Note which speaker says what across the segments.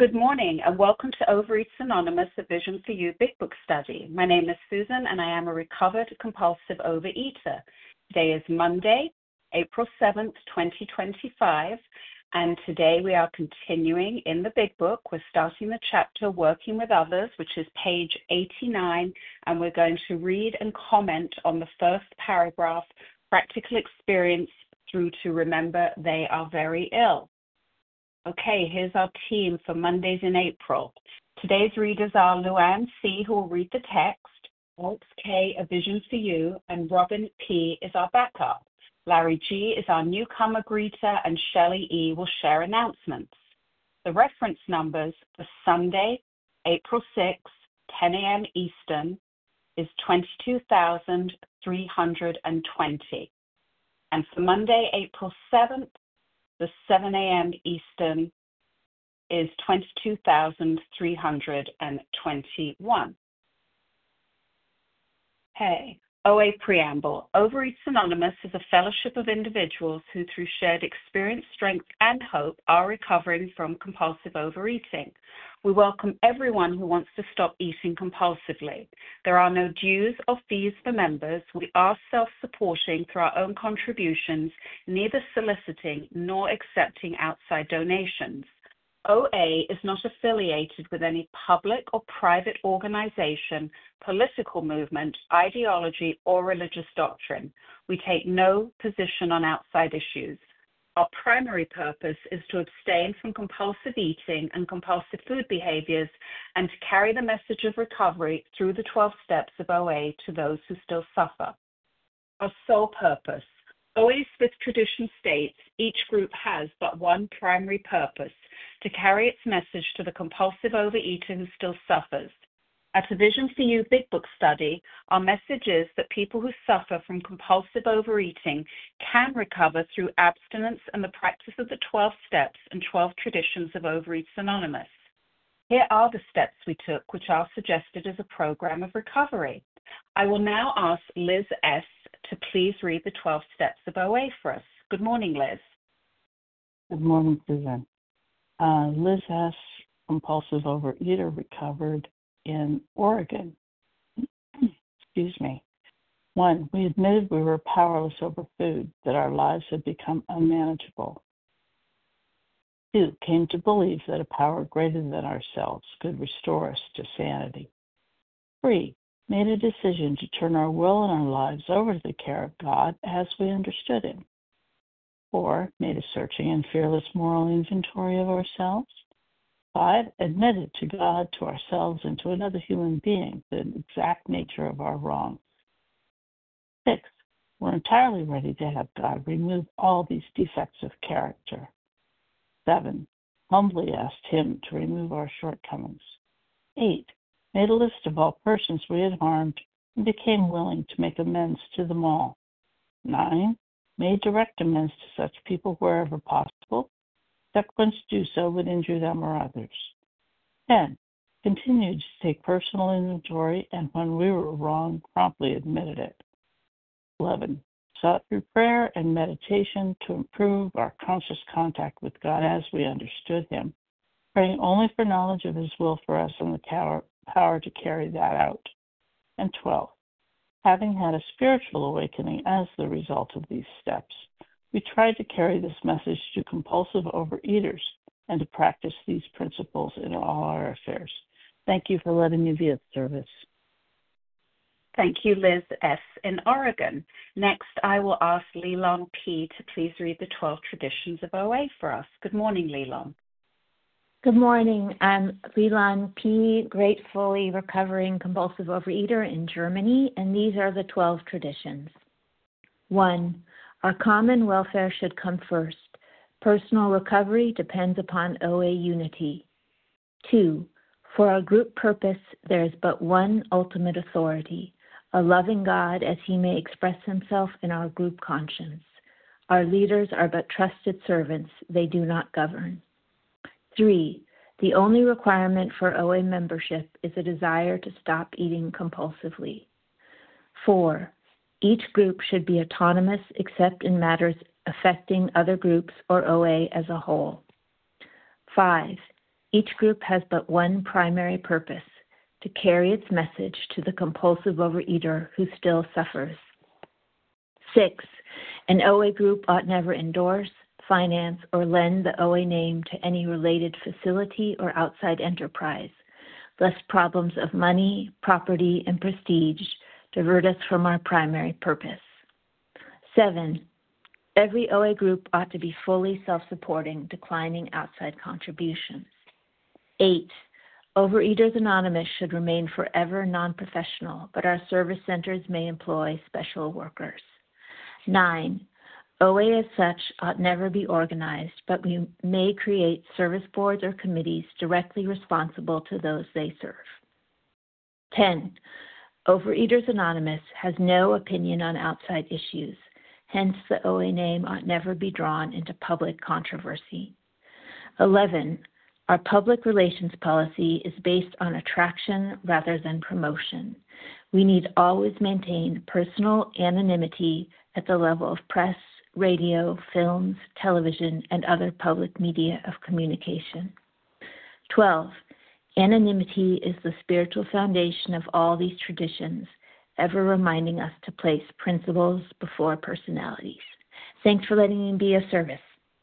Speaker 1: Good morning and welcome to Overeaters Anonymous, a Vision for You Big Book Study. My name is Susan and I am a recovered compulsive overeater. Today is Monday, April 7th, 2025, and today we are continuing in the Big Book. We're starting the chapter Working with Others, which is page 89, and we're going to read and comment on the first paragraph, Practical Experience through to Remember They Are Very Ill. Okay, here's our team for Mondays in April. Today's readers are Luann C., who will read the text, Alex K., A Vision for You, and Robin P. is our backup. Larry G. is our newcomer greeter, and Shelley E. will share announcements. The reference numbers for Sunday, April 6th, 10 a.m. Eastern, is 22,320. And for Monday, April 7th, the 7 a.m. Eastern is 22,321. Hey, OA Preamble. Overeaters Anonymous is a fellowship of individuals who, through shared experience, strength, and hope, are recovering from compulsive overeating. We welcome everyone who wants to stop eating compulsively. There are no dues or fees for members. We are self-supporting through our own contributions, neither soliciting nor accepting outside donations. OA is not affiliated with any public or private organization, political movement, ideology, or religious doctrine. We take no position on outside issues. Our primary purpose is to abstain from compulsive eating and compulsive food behaviors and to carry the message of recovery through the 12 steps of OA to those who still suffer. Our sole purpose. OA's fifth tradition states each group has but one primary purpose, to carry its message to the compulsive overeater who still suffers. At A Vision for You Big Book Study, our message is that people who suffer from compulsive overeating can recover through abstinence and the practice of the 12 steps and 12 traditions of Overeaters Anonymous. Here are the steps we took, which are suggested as a program of recovery. I will now ask Liz S. to please read the 12 steps of OA for us. Good morning, Liz.
Speaker 2: Good morning, Susan. Liz S., compulsive overeater, recovered in Oregon. Excuse me. 1, we admitted we were powerless over food, that our lives had become unmanageable. 2, came to believe that a power greater than ourselves could restore us to sanity. 3, made a decision to turn our will and our lives over to the care of God as we understood Him. 4, made a searching and fearless moral inventory of ourselves. 5, admitted to God, to ourselves, and to another human being the exact nature of our wrongs. 6, we're entirely ready to have God remove all these defects of character. 7, humbly asked Him to remove our shortcomings. 8, made a list of all persons we had harmed and became willing to make amends to them all. 9, made direct amends to such people wherever possible, except when to do so would injure them or others. 10, continued to take personal inventory and when we were wrong, promptly admitted it. 11, sought through prayer and meditation to improve our conscious contact with God as we understood Him, praying only for knowledge of His will for us and the power to carry that out. And 12, having had a spiritual awakening as the result of these steps, we tried to carry this message to compulsive overeaters and to practice these principles in all our affairs. Thank you for letting me be of service.
Speaker 1: Thank you, Liz S. in Oregon. Next, I will ask Leland P. to please read the 12 traditions of OA for us. Good morning, Leland.
Speaker 3: Good morning. I'm Leland P., gratefully recovering compulsive overeater in Germany, and these are the 12 traditions. 1, our common welfare should come first. Personal recovery depends upon OA unity. 2, for our group purpose, there is but one ultimate authority, a loving God as He may express Himself in our group conscience. Our leaders are but trusted servants, they do not govern. 3, the only requirement for OA membership is a desire to stop eating compulsively. 4, each group should be autonomous except in matters affecting other groups or OA as a whole. 5, Each group has but one primary purpose: to carry its message to the compulsive overeater who still suffers. 6. An OA group ought never endorse, finance, or lend the OA name to any related facility or outside enterprise, lest problems of money, property, and prestige divert us from our primary purpose. 7. Every OA group ought to be fully self-supporting, declining outside contributions. 8. Overeaters Anonymous should remain forever non-professional, but our service centers may employ special workers. 9. OA as such ought never be organized, but we may create service boards or committees directly responsible to those they serve. 10. Overeaters Anonymous has no opinion on outside issues. Hence, the OA name ought never be drawn into public controversy. 11. Our public relations policy is based on attraction rather than promotion. We need always maintain personal anonymity at the level of press, radio, films, television, and other public media of communication. 12. Anonymity is the spiritual foundation of all these traditions, ever reminding us to place principles before personalities. Thanks for letting me be of service.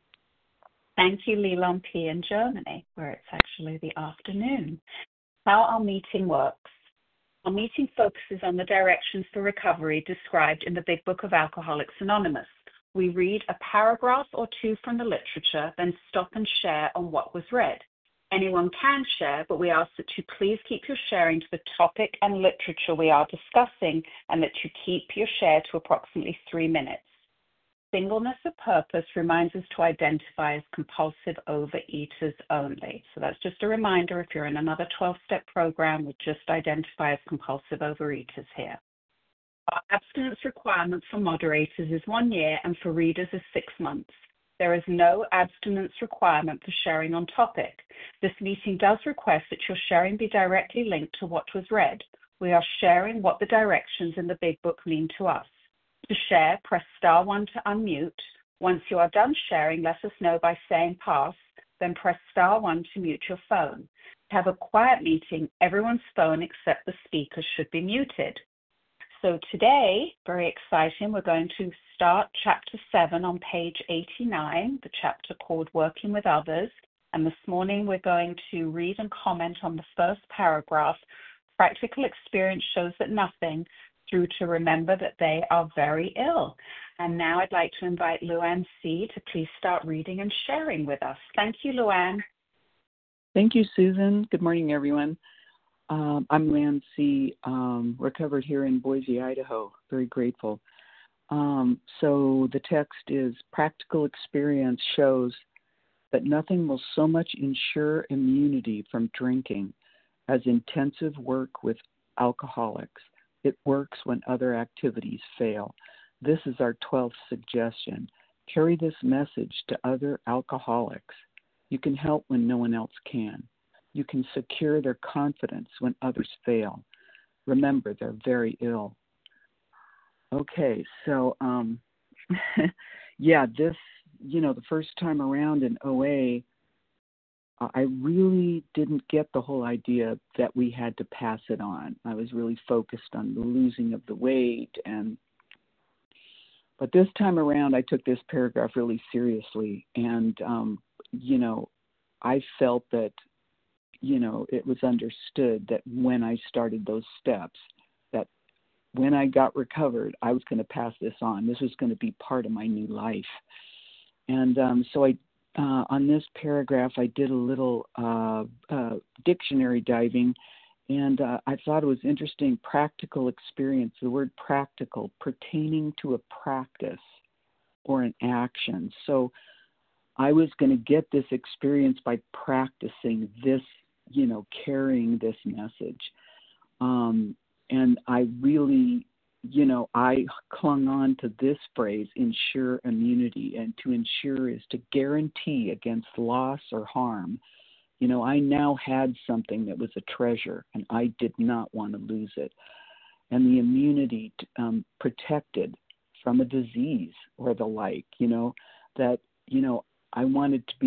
Speaker 1: Thank you, Leland P. in Germany, where it's actually the afternoon. How our meeting works. Our meeting focuses on the directions for recovery described in the Big Book of Alcoholics Anonymous. We read a paragraph or two from the literature, then stop and share on what was read. Anyone can share, but we ask that you please keep your sharing to the topic and literature we are discussing, and that you keep your share to approximately 3 minutes. Singleness of purpose reminds us to identify as compulsive overeaters only. So that's just a reminder if you're in another 12-step program, we just identify as compulsive overeaters here. Our abstinence requirement for moderators is 1 year and for readers is 6 months. There is no abstinence requirement for sharing on topic. This meeting does request that your sharing be directly linked to what was read. We are sharing what the directions in the Big Book mean to us. To share, press star 1 to unmute. Once you are done sharing, let us know by saying pass, then press star 1 to mute your phone. To have a quiet meeting, everyone's phone except the speaker should be muted. So today, very exciting, we're going to start chapter 7 on page 89, the chapter called Working with Others. And this morning we're going to read and comment on the first paragraph. Practical experience shows that nothing, through to remember that they are very ill. And now I'd like to invite Luann C. to please start reading and sharing with us. Thank you, Luann.
Speaker 4: Thank you, Susan. Good morning, everyone. I'm Luann C., recovered here in Boise, Idaho. Very grateful. So the text is, practical experience shows that nothing will so much ensure immunity from drinking as intensive work with alcoholics. It works when other activities fail. This is our 12th suggestion. Carry this message to other alcoholics. You can help when no one else can. You can secure their confidence when others fail. Remember, they're very ill. Okay, so, this, the first time around in OA, I really didn't get the whole idea that we had to pass it on. I was really focused on the losing of the weight, but this time around, I took this paragraph really seriously, and, I felt that it was understood that when I started those steps, that when I got recovered, I was going to pass this on. This was going to be part of my new life. And so on this paragraph, I did a little dictionary diving, and I thought it was interesting. Practical experience, the word practical, pertaining to a practice or an action. So I was going to get this experience by practicing this, carrying this message. And I really, I clung on to this phrase, ensure immunity. And to ensure is to guarantee against loss or harm. I now had something that was a treasure, and I did not want to lose it. And the immunity protected from a disease or the like, that, I wanted to be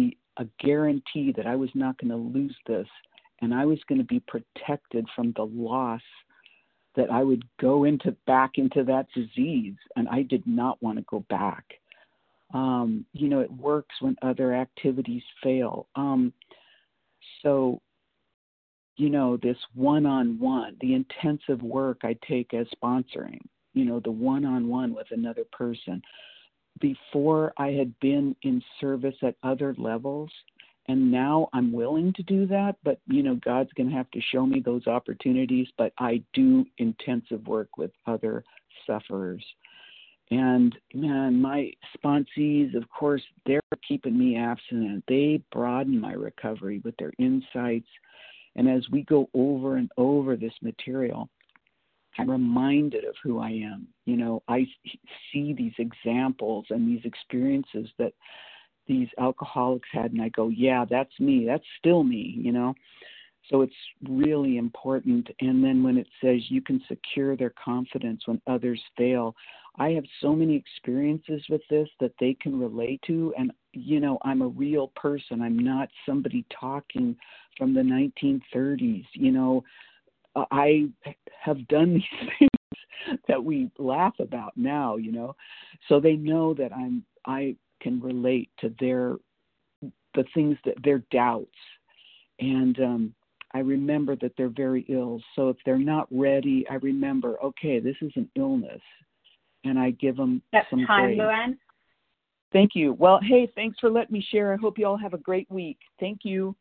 Speaker 4: a guarantee that I was not going to lose this, and I was going to be protected from the loss that I would go back into that disease, and I did not want to go back. It works when other activities fail. So, this one-on-one, the intensive work I take as sponsoring, the one-on-one with another person. Before I had been in service at other levels, and now I'm willing to do that, but, God's going to have to show me those opportunities, but I do intensive work with other sufferers. And, man, my sponsees, of course, they're keeping me abstinent. They broaden my recovery with their insights. And as we go over and over this material, I'm reminded of who I am. I see these examples and these experiences that these alcoholics had, and I go, yeah, that's me. That's still me, So it's really important. And then when it says you can secure their confidence when others fail, I have so many experiences with this that they can relate to. And, I'm a real person. I'm not somebody talking from the 1930s. I have done these things that we laugh about now, so they know that I can relate to the things that their doubts. And I remember that they're very ill. So if they're not ready, I remember, okay, this is an illness. And I give them some
Speaker 1: time,
Speaker 4: grace.
Speaker 1: Luann.
Speaker 4: Thank you. Well, hey, thanks for letting me share. I hope you all have a great week. Thank you.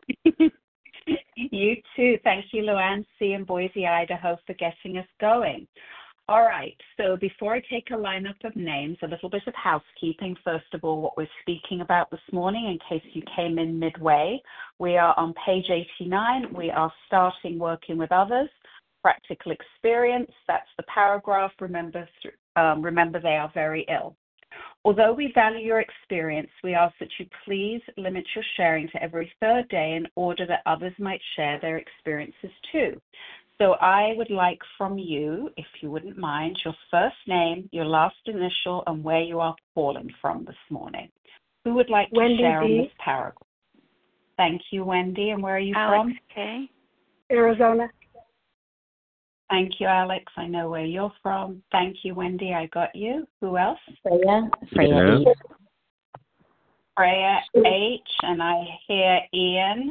Speaker 1: You too. Thank you, Luann. See you in Boise, Idaho, for getting us going. All right. So before I take a lineup of names, a little bit of housekeeping. First of all, what we're speaking about this morning, in case you came in midway, we are on page 89. We are starting working with others. Practical experience. That's the paragraph. Remember, they are very ill. Although we value your experience, we ask that you please limit your sharing to every third day in order that others might share their experiences too. So I would like from you, if you wouldn't mind, your first name, your last initial, and where you are calling from this morning. Who would like to share on this paragraph? Thank you, Wendy. And where are you
Speaker 5: Alex
Speaker 1: from?
Speaker 5: K.
Speaker 6: Arizona.
Speaker 1: Thank you, Alex. I know where you're from. Thank you, Wendy. I got you. Who else?
Speaker 3: Freya
Speaker 7: Yeah.
Speaker 3: H.
Speaker 1: Freya H. And I hear Ian.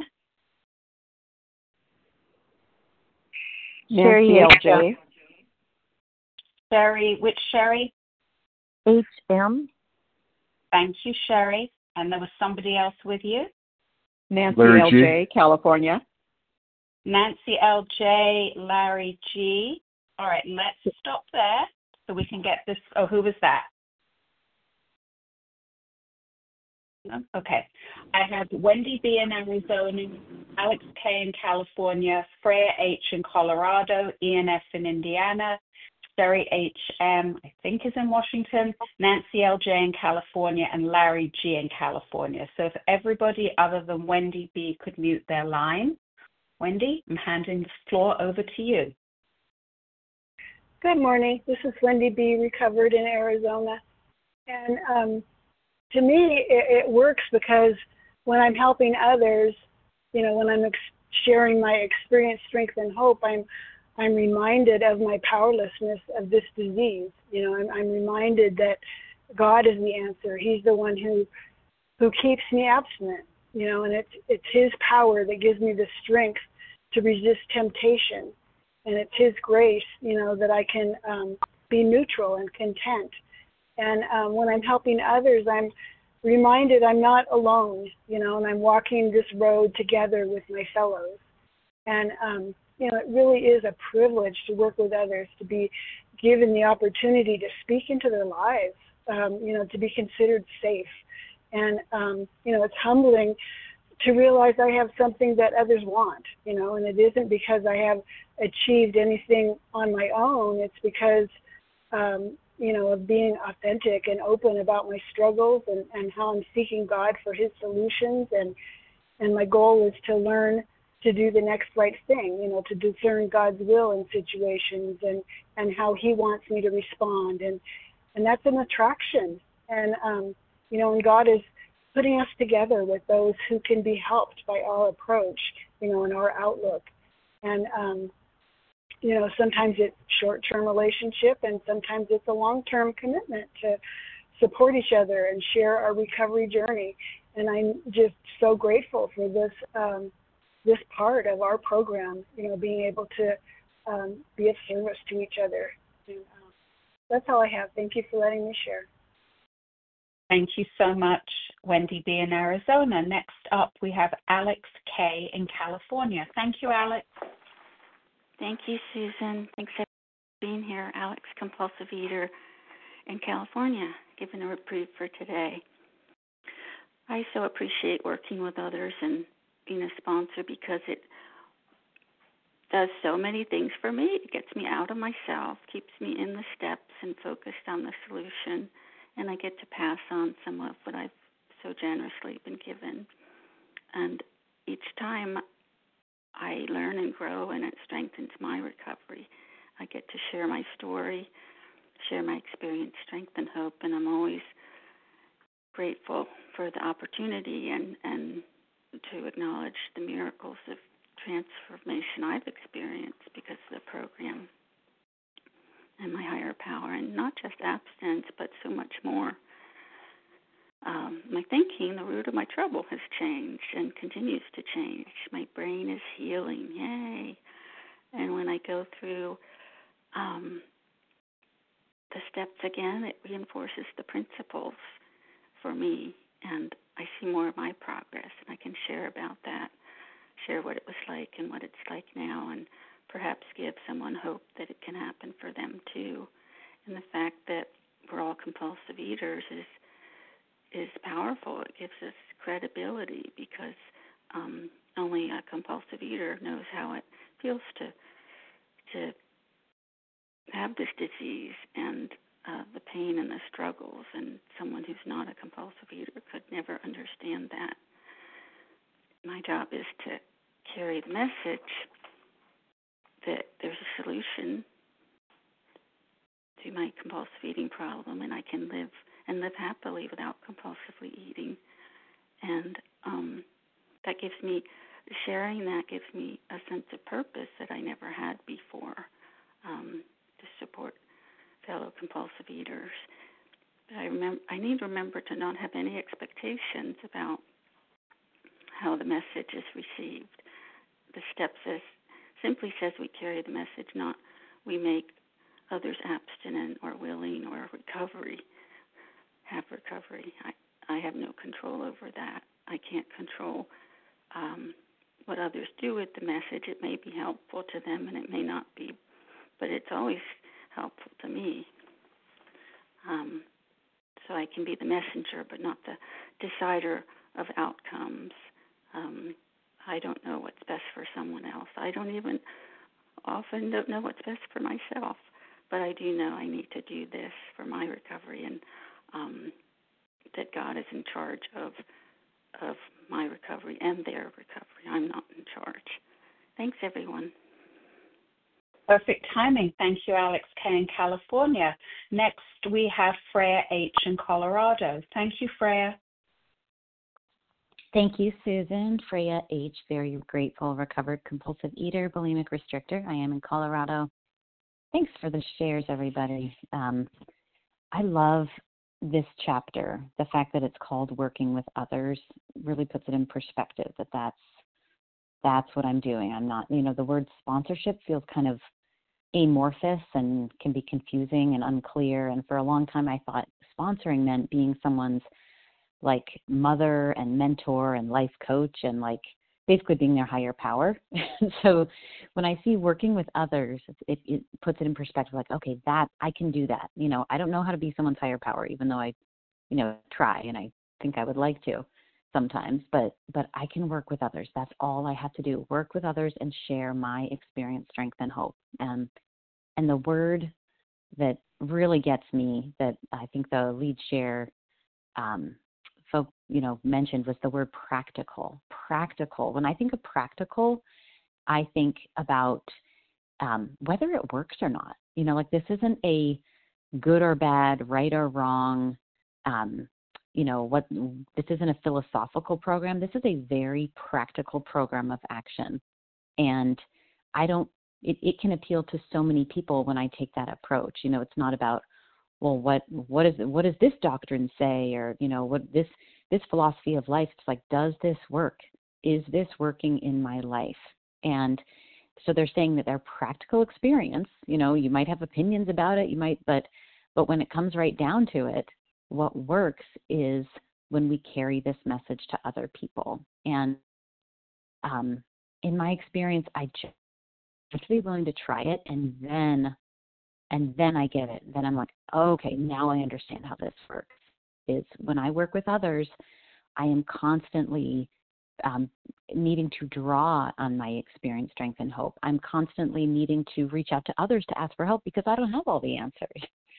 Speaker 5: Sherry LJ.
Speaker 1: Sherry, which Sherry?
Speaker 5: HM.
Speaker 1: Thank you, Sherry. And there was somebody else with you?
Speaker 5: Nancy
Speaker 7: Larry
Speaker 5: LJ, California.
Speaker 1: Nancy LJ, Larry G. All right, let's stop there so we can get this. Oh, who was that? No? Okay. I have Wendy B. in Arizona, Alex K. in California, Freya H. in Colorado, Ian F. in Indiana, Sherry H.M., I think is in Washington, Nancy L.J. in California, and Larry G. in California. So if everybody other than Wendy B. could mute their line. Wendy, I'm handing the floor over to you.
Speaker 6: Good morning. This is Wendy B., recovered in Arizona. And to me, it works because when I'm helping others, when I'm sharing my experience, strength, and hope, I'm reminded of my powerlessness of this disease. I'm reminded that God is the answer. He's the one who keeps me abstinent, and it's His power that gives me the strength to resist temptation. And it's His grace, that I can be neutral and content. And when I'm helping others, I'm reminded I'm not alone, and I'm walking this road together with my fellows. And, it really is a privilege to work with others, to be given the opportunity to speak into their lives, to be considered safe. And, it's humbling to realize I have something that others want, and it isn't because I have achieved anything on my own. It's because, of being authentic and open about my struggles and how I'm seeking God for His solutions. And my goal is to learn to do the next right thing, to discern God's will in situations and how He wants me to respond. And that's an attraction. And, and God is putting us together with those who can be helped by our approach, and our outlook. And, sometimes it's short-term relationship, and sometimes it's a long-term commitment to support each other and share our recovery journey. And I'm just so grateful for this part of our program, being able to be of service to each other. And, that's all I have. Thank you for letting me share.
Speaker 1: Thank you so much, Wendy B. in Arizona. Next up, we have Alex K. in California. Thank you, Alex.
Speaker 7: Thank you, Susan. Thanks for being here. Alex, compulsive eater in California, giving a reprieve for today. I so appreciate working with others and being a sponsor because it does so many things for me. It gets me out of myself, keeps me in the steps and focused on the solution, and I get to pass on some of what I've so generously been given. And each time I learn and grow, and it strengthens my recovery. I get to share my story, share my experience, strength, and hope, and I'm always grateful for the opportunity and to acknowledge the miracles of transformation I've experienced because of the program and my higher power, and not just abstinence, but so much more. My thinking, the root of my trouble, has changed and continues to change. My brain is healing, yay! And when I go through the steps again, it reinforces the principles for me, and I see more of my progress, and I can share about that, share what it was like and what it's like now, and perhaps give someone hope that it can happen for them too. And the fact that we're all compulsive eaters is powerful. It gives us credibility because only a compulsive eater knows how it feels to have this disease and the pain and the struggles, and someone who's not a compulsive eater could never understand that. My job is to carry the message that there's a solution to my compulsive eating problem, and I can live happily without compulsively eating. And that gives me, sharing that gives me a sense of purpose that I never had before, to support fellow compulsive eaters. But I need to remember to not have any expectations about how the message is received. The step simply says we carry the message, not we make others abstinent or willing or have recovery. I have no control over that. I can't control what others do with the message. It may be helpful to them and it may not be, but it's always helpful to me. So I can be the messenger but not the decider of outcomes. I don't know what's best for someone else. I often don't know what's best for myself, but I do know I need to do this for my recovery, and that God is in charge of my recovery and their recovery. I'm not in charge. Thanks, everyone.
Speaker 1: Perfect timing. Thank you, Alex K. in California. Next, we have Freya H. in Colorado. Thank you, Freya.
Speaker 8: Thank you, Susan. Freya H., very grateful, recovered compulsive eater, bulimic restrictor. I am in Colorado. Thanks for the shares, everybody. I love this chapter. The fact that it's called Working with Others really puts it in perspective that's what I'm doing. I'm not, the word sponsorship feels kind of amorphous and can be confusing and unclear. And for a long time, I thought sponsoring meant being someone's like mother and mentor and life coach and like basically being their higher power. So when I see working with others, it puts it in perspective, like, okay, that I can do that. I don't know how to be someone's higher power, even though I, try, and I think I would like to sometimes, but I can work with others. That's all I have to do, work with others and share my experience, strength, and hope. And the word that really gets me, that I think the lead share folk, mentioned, was the word practical. Practical. When I think of practical, I think about whether it works or not. Like this isn't a good or bad, right or wrong this isn't a philosophical program. This is a very practical program of action. And it can appeal to so many people when I take that approach. It's not about, well, what does this doctrine say? Or, what this philosophy of life. It's like, does this work? Is this working in my life? And so they're saying that their practical experience, you might have opinions about it, but when it comes right down to it, what works is when we carry this message to other people. And in my experience, I just have to be willing to try it, and then I get it. Then I'm like, oh, okay, now I understand how this works. Is when I work with others, I am constantly needing to draw on my experience, strength, and hope. I'm constantly needing to reach out to others to ask for help because I don't have all the answers.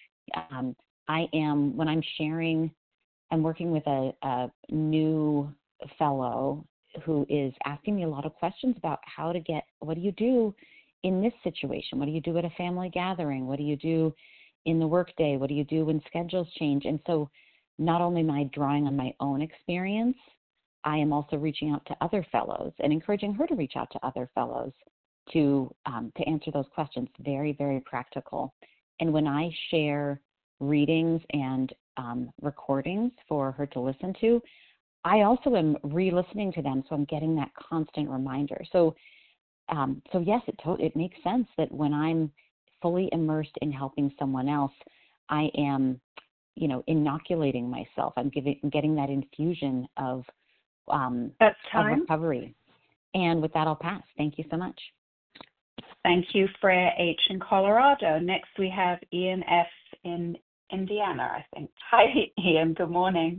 Speaker 8: When I'm sharing, I'm working with a new fellow who is asking me a lot of questions about what do you do in this situation? What do you do at a family gathering? What do you do in the workday? What do you do when schedules change? And so not only am I drawing on my own experience, I am also reaching out to other fellows and encouraging her to reach out to other fellows to answer those questions. Very, very practical. And when I share readings and recordings for her to listen to, I also am re-listening to them, so I'm getting that constant reminder. So yes, it makes sense that when I'm fully immersed in helping someone else, I am, inoculating myself. I'm getting that infusion of recovery. And with that, I'll pass. Thank you so much.
Speaker 1: Thank you, Freya H. in Colorado. Next, we have Ian F. in Indiana, I think. Hi, Ian. Good morning.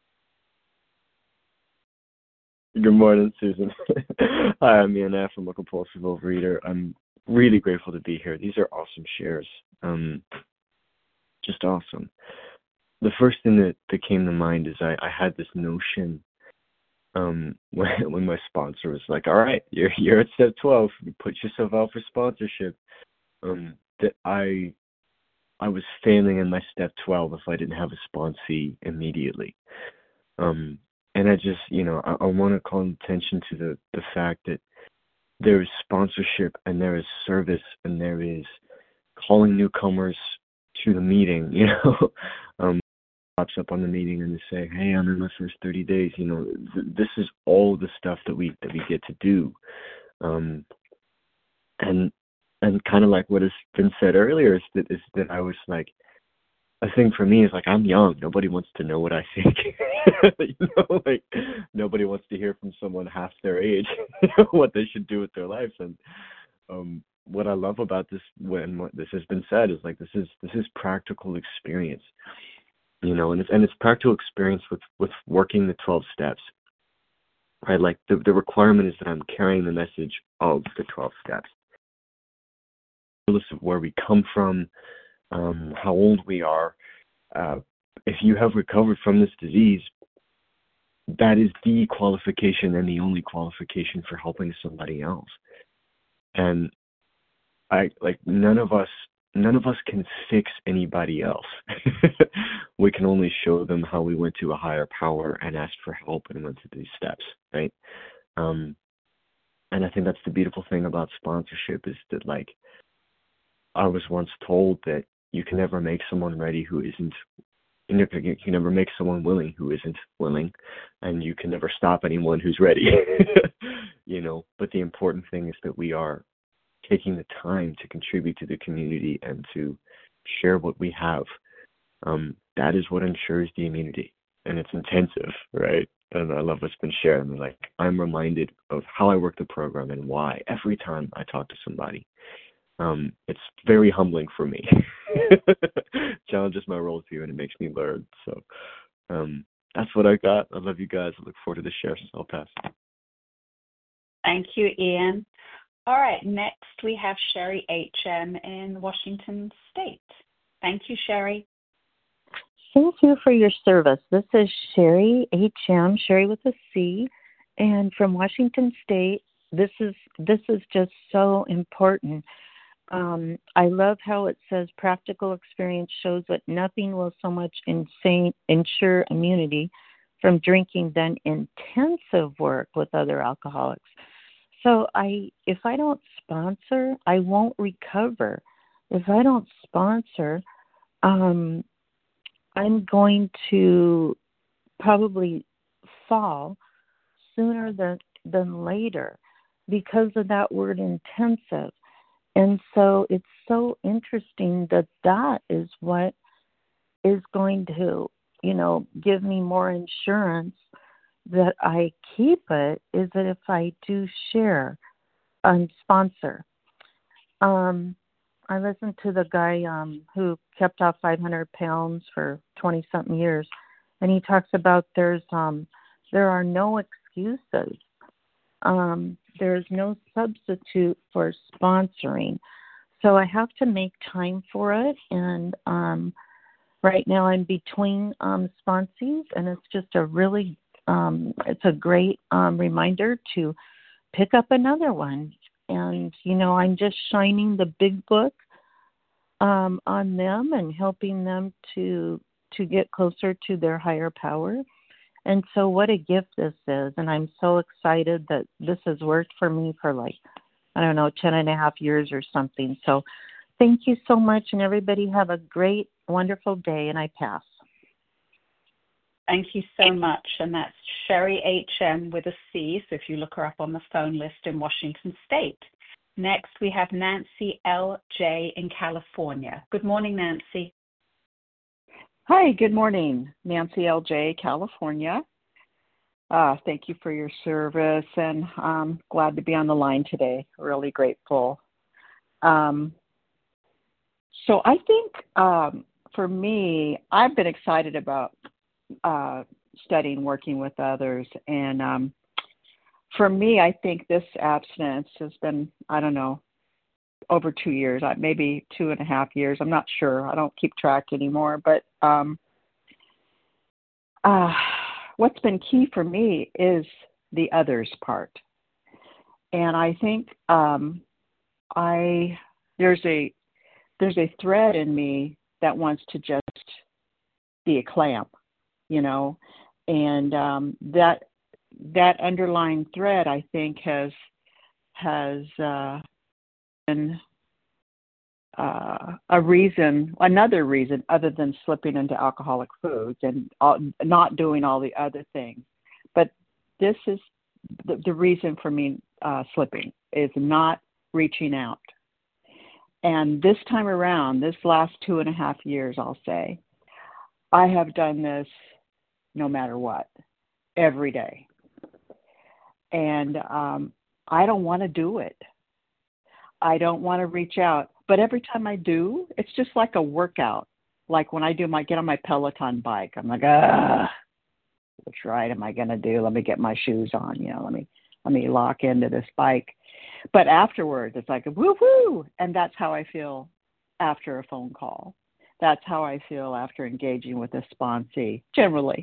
Speaker 9: Good morning, Susan. Hi, I'm Ian F. I'm a compulsive overeater. I'm really grateful to be here. These are awesome shares. Just awesome. The first thing that came to mind is I had this notion when my sponsor was like, all right, you're at step 12, you put yourself out for sponsorship, that I was failing in my step 12 if I didn't have a sponsee immediately. And I just, I want to call attention to the fact that there is sponsorship and there is service and there is calling newcomers to the meeting, pops up on the meeting and they say, hey, I'm in my first 30 days. This is all the stuff that we get to do. And kind of like what has been said earlier is that I was like, a thing for me is like, I'm young. Nobody wants to know what I think. Nobody wants to hear from someone half their age what they should do with their lives. And what I love about this, when what this has been said, is like this is practical experience. And it's practical experience with working the 12 steps, right? Like the requirement is that I'm carrying the message of the 12 steps. Regardless of where we come from, how old we are, if you have recovered from this disease, that is the qualification and the only qualification for helping somebody else. And none of us can fix anybody else. We can only show them how we went to a higher power and asked for help and went through these steps, right? And I think that's the beautiful thing about sponsorship, is that I was once told that you can never make someone ready who isn't, you can never make someone willing who isn't willing, and you can never stop anyone who's ready. But the important thing is that we are taking the time to contribute to the community and to share what we have. That is what ensures the immunity, and it's intensive, right? And I love what's been shared. And I'm reminded of how I work the program and why every time I talk to somebody. It's very humbling for me. Challenges my role too, and it makes me learn. So that's what I got. I love you guys. I look forward to the shares. I'll pass.
Speaker 1: Thank you, Ian. All right, next we have Sherry H.M. in Washington State. Thank you, Sherry.
Speaker 5: Thank you for your service. This is Sherry H.M., Sherry with a C, and from Washington State. This is just so important. I love how it says practical experience shows that nothing will so much ensure immunity from drinking than intensive work with other alcoholics. So if I don't sponsor, I won't recover. If I don't sponsor, I'm going to probably fall sooner than later because of that word intensive. And so it's so interesting that is what is going to, give me more insurance that I keep it, is that if I do share and sponsor. I listened to the guy who kept off 500 pounds for 20-something years, and he talks about there are no excuses. There's no substitute for sponsoring. So I have to make time for it, and right now I'm between sponsees, and it's just it's a great reminder to pick up another one. And, I'm just shining the big book on them and helping them to get closer to their higher power. And so what a gift this is. And I'm so excited that this has worked for me for 10 and a half years or something. So thank you so much. And everybody have a great, wonderful day. And I pass.
Speaker 1: Thank you so much. And that's Sherry H.M. with a C, so if you look her up on the phone list in Washington State. Next, we have Nancy L.J. in California. Good morning, Nancy.
Speaker 10: Hi, good morning. Nancy L.J., California. Thank you for your service, and I'm glad to be on the line today. Really grateful. So I think for me, I've been excited about studying working with others, and for me, I think this abstinence has been, over 2 years, maybe 2.5 years. I'm not sure. I don't keep track anymore. But what's been key for me is the others part. And I think there's a thread in me that wants to just be a clamp, and that underlying thread, I think, has been another reason other than slipping into alcoholic foods and not doing all the other things. But this is the reason for me slipping, is not reaching out. And this time around, this last 2.5 years, I'll say, I have done this no matter what, every day. And I don't want to do it. I don't want to reach out. But every time I do, it's just like a workout. Like when I get on my Peloton bike, I'm like, which ride am I going to do? Let me get my shoes on. Let me lock into this bike. But afterwards, it's like a woo-hoo. And that's how I feel after a phone call. That's how I feel after engaging with a sponsee, generally.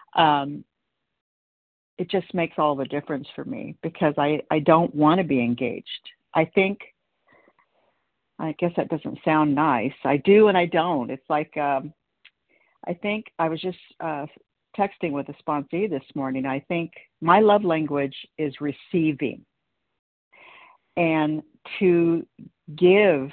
Speaker 10: It just makes all the difference for me because I don't want to be engaged. I guess that doesn't sound nice. I do and I don't. It's like, I think I was just texting with a sponsee this morning. I think my love language is receiving. And to give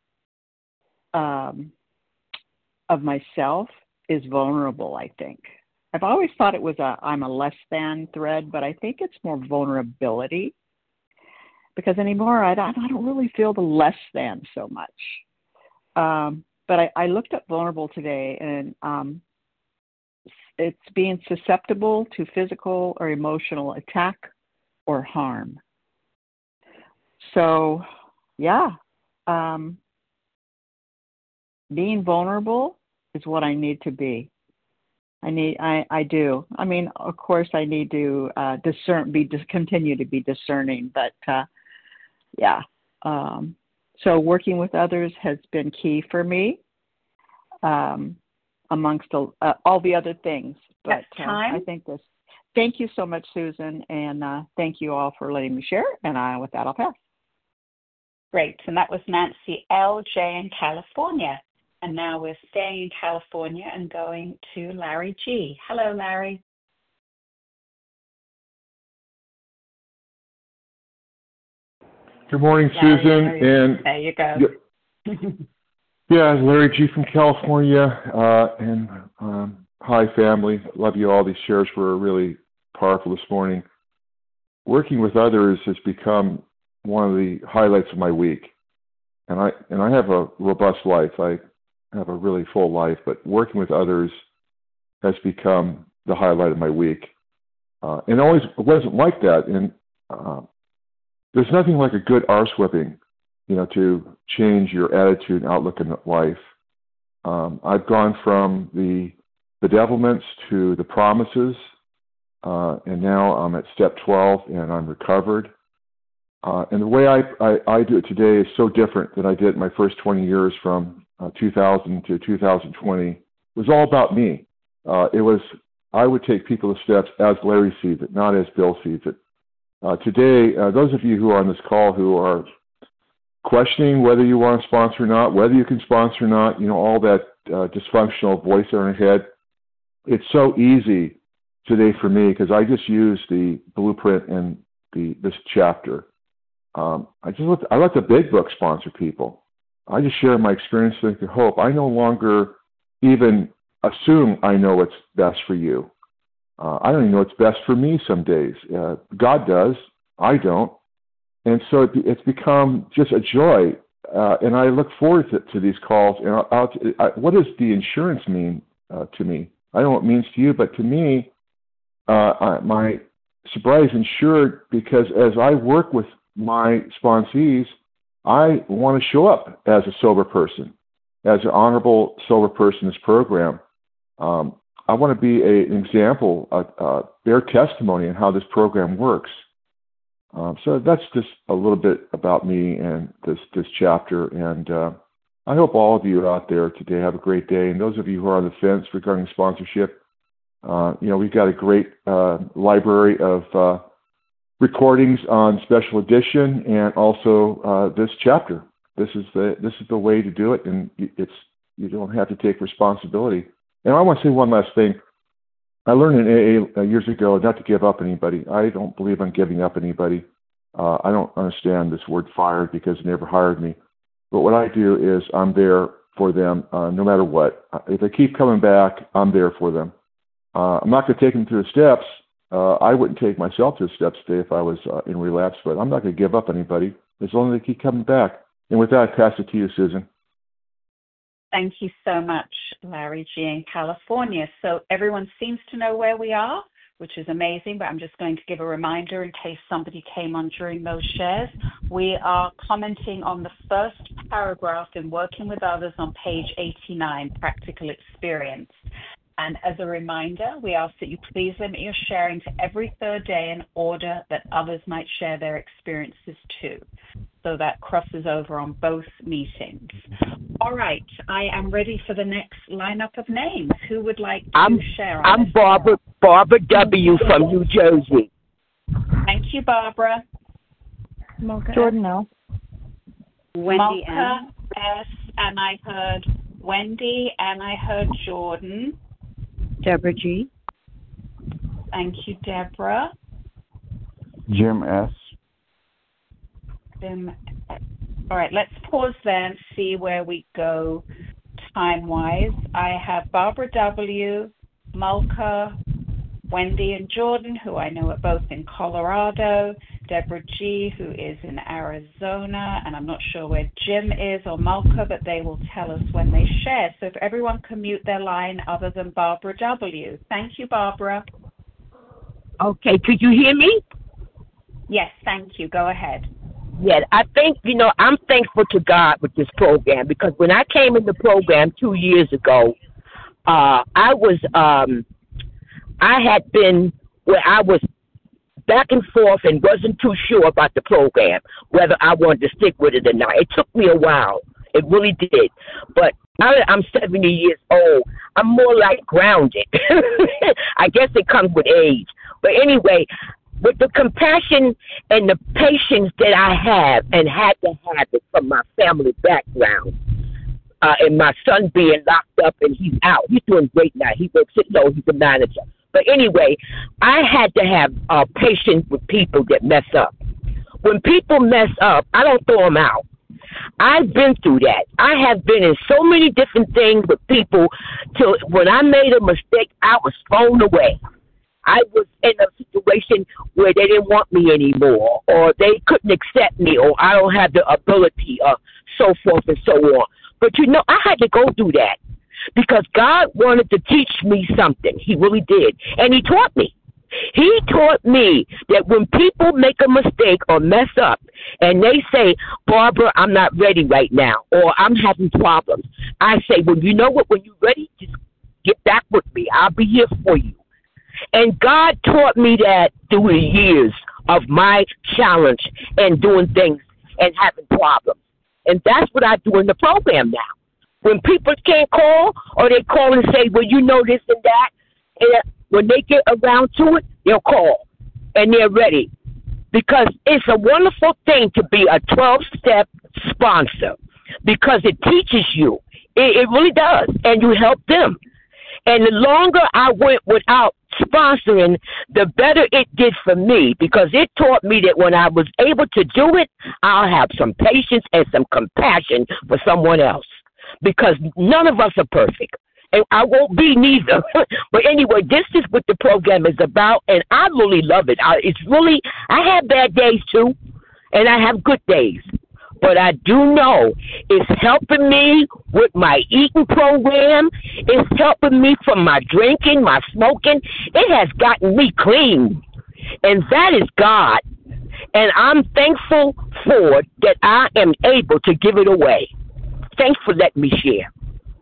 Speaker 10: of myself is vulnerable, I think. I've always thought it was I'm a less than thread, but I think it's more vulnerability. Because anymore, I don't really feel the less than so much. But I looked up vulnerable today, and it's being susceptible to physical or emotional attack or harm. So, yeah, being vulnerable is what I need to be. I do. I mean, of course, I need to continue to be discerning, but yeah. So working with others has been key for me, amongst all the other things. But I think this. Thank you so much, Susan, and thank you all for letting me share. And with that, I'll pass.
Speaker 1: Great. And that was Nancy L.J. in California. And now we're staying in California and going to Larry G. Hello, Larry.
Speaker 11: Good morning,
Speaker 1: Larry,
Speaker 11: Susan. And
Speaker 1: there you go.
Speaker 11: Yeah, Larry G. from California. And hi, family. Love you all. These shares were really powerful this morning. Working with others has become one of the highlights of my week. And I have a robust life. I have a really full life, but working with others has become the highlight of my week. And always wasn't like that. And there's nothing like a good arse whipping, to change your attitude and outlook in life. I've gone from the bedevilments to the promises, and now I'm at step 12 and I'm recovered. And the way I do it today is so different than I did my first 20 years from 2000 to 2020. It was all about me. I would take people to steps as Larry sees it, not as Bill sees it. Today, those of you who are on this call who are questioning whether you want to sponsor or not, whether you can sponsor or not, all that dysfunctional voice in our head, it's so easy today for me because I just use the blueprint and this chapter. I let the big book sponsor people. I just share my experience and hope. I no longer even assume I know what's best for you. I don't even know what's best for me some days. God does. I don't. And so it's become just a joy. And I look forward to these calls. And what does the insurance mean to me? I don't know what it means to you, but to me, my sobriety is insured because as I work with my sponsees, I want to show up as a sober person, as an honorable sober person in this program. I want to be an example, their testimony on how this program works. So that's just a little bit about me and this chapter. And I hope all of you out there today have a great day. And those of you who are on the fence regarding sponsorship, we've got a great library of recordings on special edition and also this chapter. This is the way to do it, and you don't have to take responsibility. And I want to say one last thing. I learned in AA years ago not to give up anybody. I don't believe in giving up anybody. I don't understand this word fired because they never hired me. But what I do is I'm there for them no matter what. If they keep coming back, I'm there for them. I'm not going to take them to the steps. I wouldn't take myself to the steps today if I was in relapse, but I'm not going to give up anybody as long as they keep coming back. And with that, I pass it to you, Susan.
Speaker 1: Thank you so much, Larry G. in California. So everyone seems to know where we are, which is amazing, but I'm just going to give a reminder in case somebody came on during those shares. We are commenting on the first paragraph in Working with Others on page 89, Practical Experience. And as a reminder, we ask that you please limit your sharing to every third day in order that others might share their experiences too. So that crosses over on both meetings. All right, I am ready for the next lineup of names. Who would like to share?
Speaker 12: I'm Barbara W. from New Jersey.
Speaker 1: Thank you, Barbara.
Speaker 5: Mocha
Speaker 10: Jordan L.
Speaker 8: Wendy
Speaker 1: Mocha
Speaker 8: M.
Speaker 1: S. And I heard Wendy and I heard Jordan.
Speaker 10: Deborah G.
Speaker 1: Thank you, Deborah.
Speaker 13: Jim S.
Speaker 1: All right, let's pause there and see where we go time-wise. I have Barbara W., Malka, Wendy and Jordan, who I know are both in Colorado, Deborah G., who is in Arizona, and I'm not sure where Jim is or Malka, but they will tell us when they share. So if everyone can mute their line other than Barbara W. Thank you, Barbara.
Speaker 12: Okay, could you hear me?
Speaker 1: Yes, thank you. Go ahead.
Speaker 12: Yeah, I think, I'm thankful to God with this program because when I came in the program 2 years ago, I had been where I was back and forth and wasn't too sure about the program, whether I wanted to stick with it or not. It took me a while. It really did. But now that I'm 70 years old, I'm more like grounded. I guess it comes with age. But anyway, with the compassion and the patience that I have and had to have it from my family background, and my son being locked up and he's out. He's doing great now. He works at Lowe's. He's a manager. But anyway, I had to have patience with people that mess up. When people mess up, I don't throw them out. I've been through that. I have been in so many different things with people till when I made a mistake, I was thrown away. I was in a situation where they didn't want me anymore, or they couldn't accept me, or I don't have the ability, or so forth and so on. But I had to go through that because God wanted to teach me something. He really did. And He taught me. He taught me that when people make a mistake or mess up and they say, Barbara, I'm not ready right now, or I'm having problems, I say, well, you know what? When you're ready, just get back with me. I'll be here for you. And God taught me that through the years of my challenge and doing things and having problems. And that's what I do in the program now. When people can't call or they call and say, well, you know this and that, and when they get around to it, they'll call and they're ready. Because it's a wonderful thing to be a 12-step sponsor because it teaches you. It really does. And you help them. And the longer I went without sponsoring, the better it did for me because it taught me that when I was able to do it, I'll have some patience and some compassion for someone else because none of us are perfect. And I won't be neither. But anyway, this is what the program is about, and I really love it. I have bad days too, and I have good days. But I do know it's helping me with my eating program. It's helping me from my drinking, my smoking. It has gotten me clean. And that is God. And I'm thankful for that I am able to give it away. Thanks for letting me share.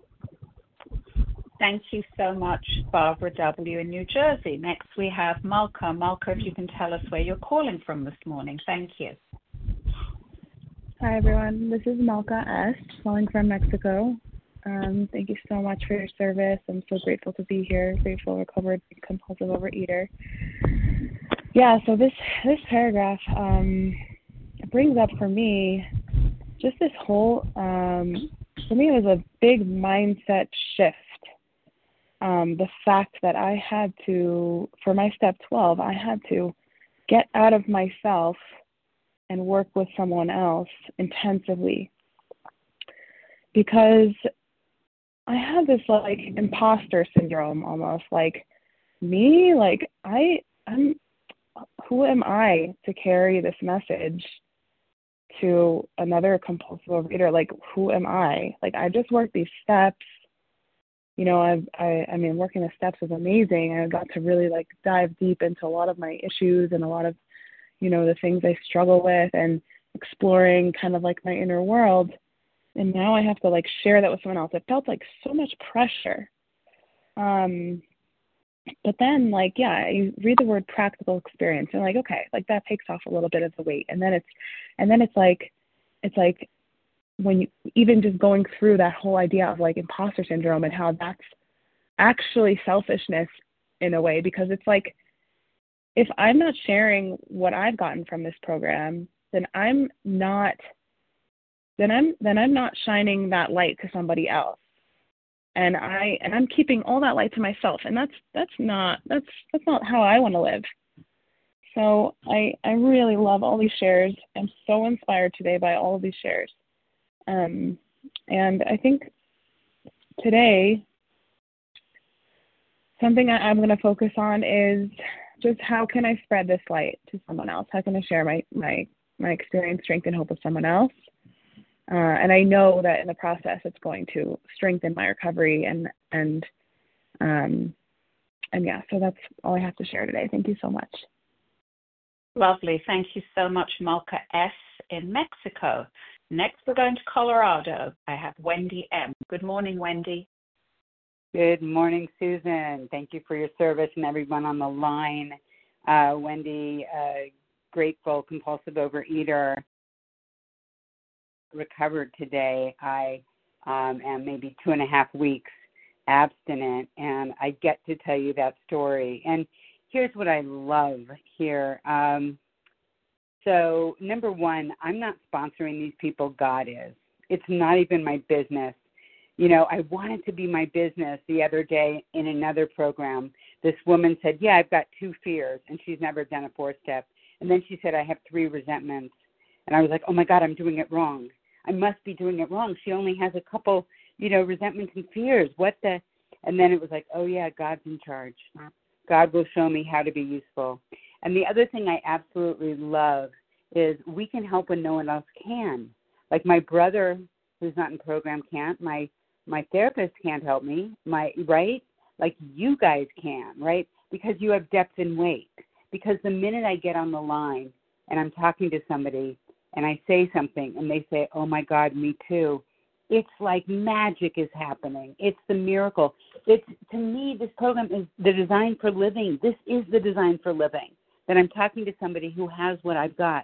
Speaker 1: Thank you so much, Barbara W. in New Jersey. Next, we have Malka. Malka, if you can tell us where you're calling from this morning. Thank you.
Speaker 14: Hi, everyone. This is Malka S., calling from Mexico. Thank you so much for your service. I'm so grateful to be here. Grateful, recovered, compulsive overeater. Yeah, so this paragraph brings up for me just this whole, for me it was a big mindset shift. The fact that I had to, for my step 12, I had to get out of myself and work with someone else intensively because I had this like imposter syndrome almost, like me, like I'm who am I to carry this message to another compulsive overeater? Like, who am I? Like, I just worked these steps. You know, I mean, working the steps was amazing. I got to really like dive deep into a lot of my issues and a lot of, you know, the things I struggle with and exploring kind of like my inner world. And now I have to like share that with someone else. It felt like so much pressure. But then like, yeah, you read the word practical experience and like, okay, like that takes off a little bit of the weight. And then it's like when you even just going through that whole idea of like imposter syndrome and how that's actually selfishness in a way, because it's like, if I'm not sharing what I've gotten from this program, then I'm not shining that light to somebody else. And I'm keeping all that light to myself. And that's not how I want to live. So I really love all these shares. I'm so inspired today by all of these shares. And I think today, something I'm going to focus on is just how can I spread this light to someone else? How can I share my experience, strength, and hope with someone else? And I know that in the process, it's going to strengthen my recovery and yeah, so that's all I have to share today. Thank you so much.
Speaker 1: Lovely. Thank you so much, Malka S. in Mexico. Next, we're going to Colorado. I have Wendy M. Good morning, Wendy.
Speaker 15: Good morning, Susan. Thank you for your service and everyone on the line. Wendy, grateful, compulsive overeater, recovered today. I am maybe 2.5 weeks abstinent, and I get to tell you that story. And, here's what I love here. So number one, I'm not sponsoring these people. God is. It's not even my business. You know, I wanted to be my business the other day in another program. This woman said, yeah, I've got 2 fears, and she's never done a 4-step. And then she said, I have 3 resentments. And I was like, oh, my God, I'm doing it wrong. I must be doing it wrong. She only has a couple, resentments and fears. What the? And then it was like, oh, yeah, God's in charge. God will show me how to be useful. And the other thing I absolutely love is we can help when no one else can. Like my brother, who's not in program, can't. My therapist can't help me, right? Like you guys can, right? Because you have depth and weight. Because the minute I get on the line and I'm talking to somebody and I say something and they say, oh, my God, me too, it's like magic is happening. It's the miracle. To me, this program is the design for living. This is the design for living, that I'm talking to somebody who has what I've got.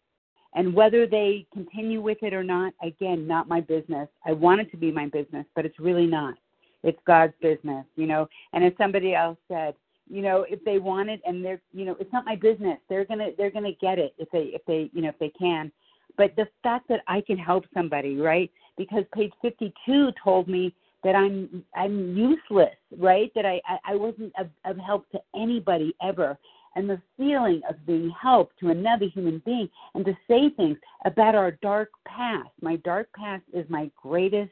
Speaker 15: And whether they continue with it or not, again, not my business. I want it to be my business, but it's really not. It's God's business, And as somebody else said, if they want it and they're, it's not my business. They're gonna get it if they can. But the fact that I can help somebody, right? Because page 52 told me that I'm useless, right? That I wasn't of help to anybody ever. And the feeling of being helped to another human being and to say things about our dark past. My dark past is my greatest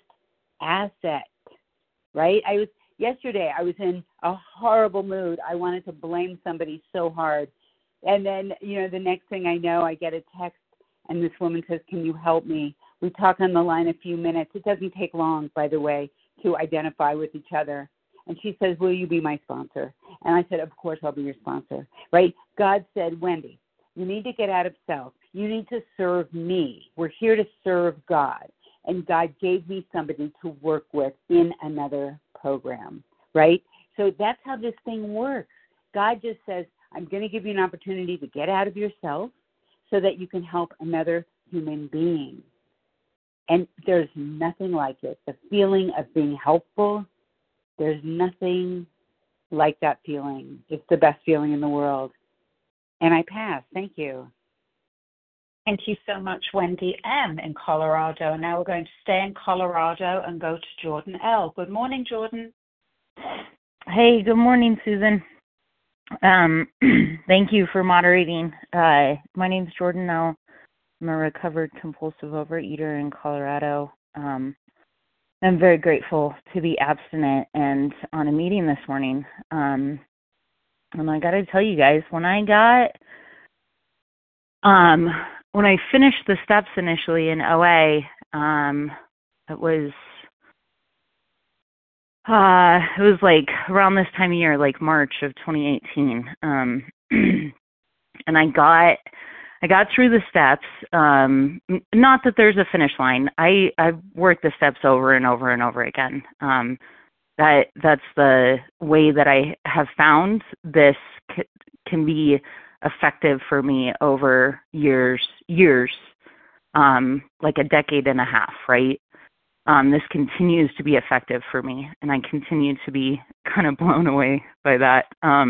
Speaker 15: asset, right? Yesterday I was in a horrible mood. I wanted to blame somebody so hard. And then, the next thing I know, I get a text and this woman says, can you help me? We talk on the line a few minutes. It doesn't take long, by the way, to identify with each other. And she says, will you be my sponsor? And I said, of course I'll be your sponsor, right? God said, Wendy, you need to get out of self. You need to serve me. We're here to serve God. And God gave me somebody to work with in another program, right? So that's how this thing works. God just says, I'm going to give you an opportunity to get out of yourself so that you can help another human being. And there's nothing like it. The feeling of being helpful, there's nothing like that feeling. It's the best feeling in the world. And I pass. Thank you.
Speaker 1: Thank you so much, Wendy M. in Colorado. Now we're going to stay in Colorado and go to Jordan L. Good morning, Jordan.
Speaker 16: Hey, good morning, Susan. Thank you for moderating. My name's Jordan L. I'm a recovered compulsive overeater in Colorado. I'm very grateful to be abstinent and on a meeting this morning. And I got to tell you guys, when I finished the steps initially in OA, it was like around this time of year, like March of 2018. And I got through the steps. Not that there's a finish line. I've worked the steps over and over and over again. That's the way that I have found this can be effective for me over years, like a decade and a half, right? This continues to be effective for me, and I continue to be kind of blown away by that.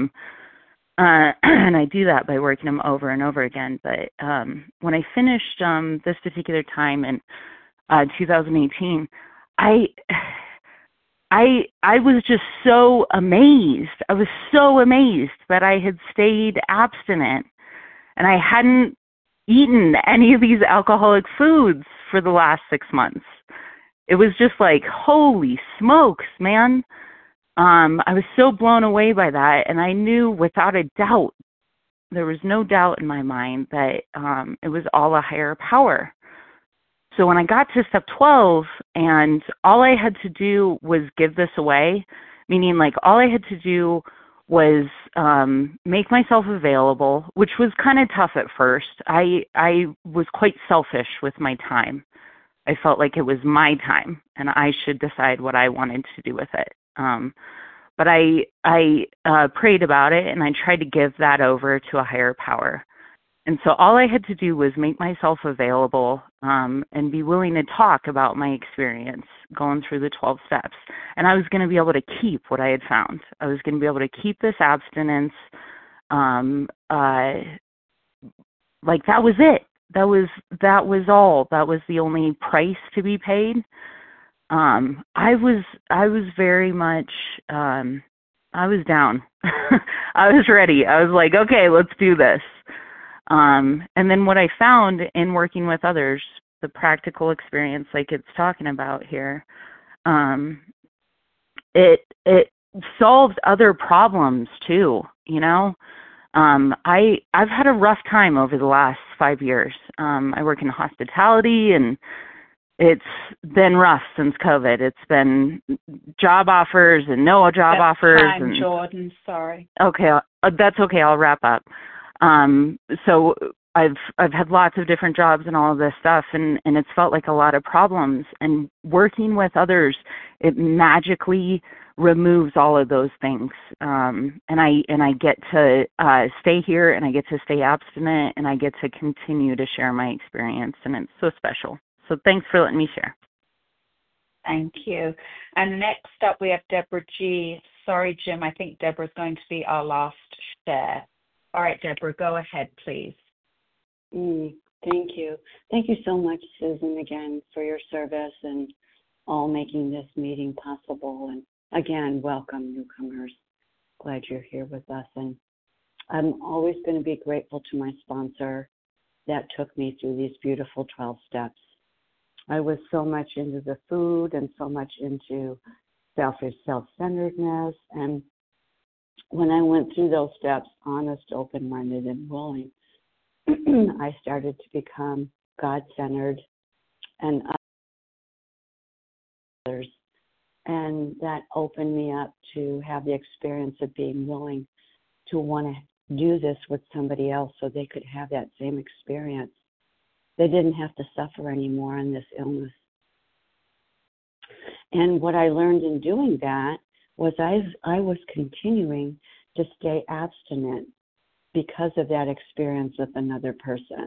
Speaker 16: And I do that by working them over and over again. But when I finished this particular time in 2018, I was just so amazed. I was so amazed that I had stayed abstinent and I hadn't eaten any of these alcoholic foods for the last 6 months. It was just like, holy smokes, man. I was so blown away by that, and I knew without a doubt, there was no doubt in my mind that it was all a higher power. So when I got to step 12, and all I had to do was give this away, meaning like all I had to do was make myself available, which was kind of tough at first. I was quite selfish with my time. I felt like it was my time, and I should decide what I wanted to do with it. But I prayed about it, and I tried to give that over to a higher power. And so all I had to do was make myself available and be willing to talk about my experience going through the 12 steps. And I was going to be able to keep what I had found. I was going to be able to keep this abstinence. like that was it. That was all. That was the only price to be paid. I was very much I was down. I was ready. I was like, okay, let's do this. And then what I found in working with others, the practical experience like it's talking about here, it solved other problems too, you know. I've had a rough time over the last 5 years. I work in hospitality, and it's been rough since COVID. It's been job offers and no job offers.
Speaker 1: Time,
Speaker 16: and
Speaker 1: Jordan. Sorry.
Speaker 16: Okay, that's okay. I'll wrap up. So I've had lots of different jobs and all of this stuff, and it's felt like a lot of problems. And working with others, it magically removes all of those things. And I get to stay here, and I get to stay abstinent, and I get to continue to share my experience, and it's so special. So thanks for letting me share.
Speaker 1: Thank you. And next up, we have Deborah G. Sorry, Jim, I think Deborah's going to be our last share. All right, Deborah, go ahead, please.
Speaker 17: Thank you. Thank you so much, Susan, again, for your service and all making this meeting possible. And again, welcome, newcomers. Glad you're here with us. And I'm always going to be grateful to my sponsor that took me through these beautiful 12 steps. I was so much into the food and so much into selfish self-centeredness. And when I went through those steps, honest, open-minded, and willing, I started to become God-centered and others. And that opened me up to have the experience of being willing to want to do this with somebody else so they could have that same experience. They didn't have to suffer anymore in this illness. And what I learned in doing that was I was continuing to stay abstinent because of that experience with another person.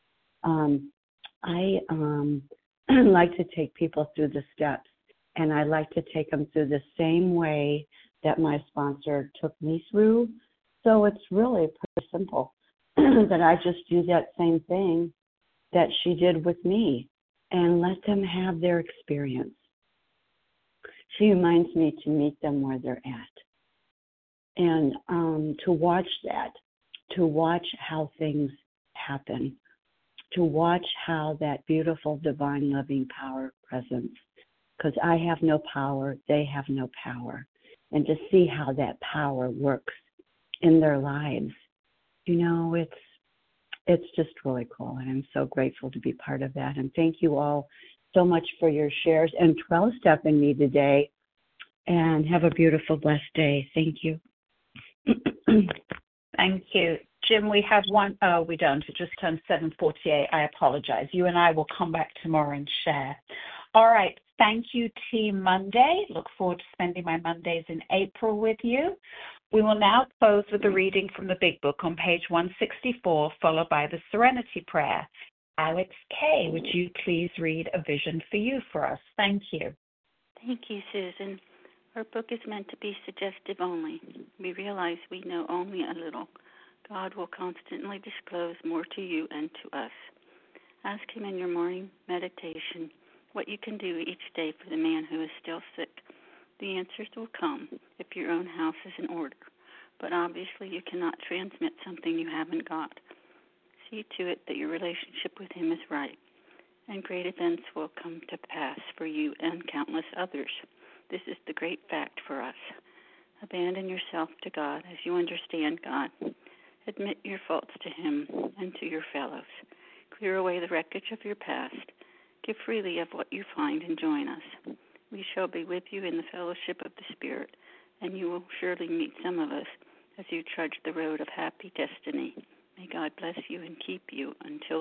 Speaker 17: I like to take people through the steps, and I like to take them through the same way that my sponsor took me through. So it's really pretty simple that I just do that same thing that she did with me and let them have their experience. She reminds me to meet them where they're at and to watch that, to watch how things happen, to watch how that beautiful divine loving power presence, because I have no power, they have no power, and to see how that power works in their lives. You know, it's just really cool, and I'm so grateful to be part of that. And thank you all so much for your shares and 12-stepping me today. And have a beautiful, blessed day. Thank you.
Speaker 1: Thank you. Jim, we have one. Oh, we don't. It just turned 7:48. I apologize. You and I will come back tomorrow and share. All right. Thank you, Team Monday. Look forward to spending my Mondays in April with you. We will now close with a reading from the Big Book on page 164, followed by the Serenity Prayer. Alex K., would you please read A Vision for You for us? Thank you.
Speaker 7: Thank you, Susan. Our book is meant to be suggestive only. We realize we know only a little. God will constantly disclose more to you and to us. Ask Him in your morning meditation what you can do each day for the man who is still sick. The answers will come if your own house is in order, but obviously you cannot transmit something you haven't got. See to it that your relationship with Him is right, and great events will come to pass for you and countless others. This is the great fact for us. Abandon yourself to God as you understand God. Admit your faults to Him and to your fellows. Clear away the wreckage of your past. Give freely of what you find and join us. We shall be with you in the fellowship of the Spirit, and you will surely meet some of us as you trudge the road of happy destiny. May God bless you and keep you until